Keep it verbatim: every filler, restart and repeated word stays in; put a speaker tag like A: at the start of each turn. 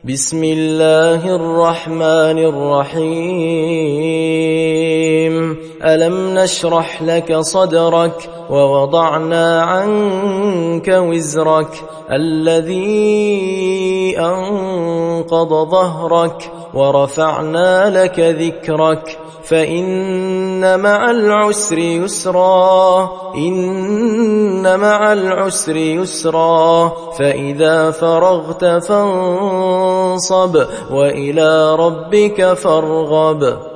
A: بسم الله الرحمن الرحيم ألم نشرح لك صدرك ووضعنا عنك وزرك الذي أنقض ظهرك ورفعنا لك ذكرك فإن مع العسر يسرا إن مع العسر يسرا فإذا فرغت فانصب وإلى ربك فارغب.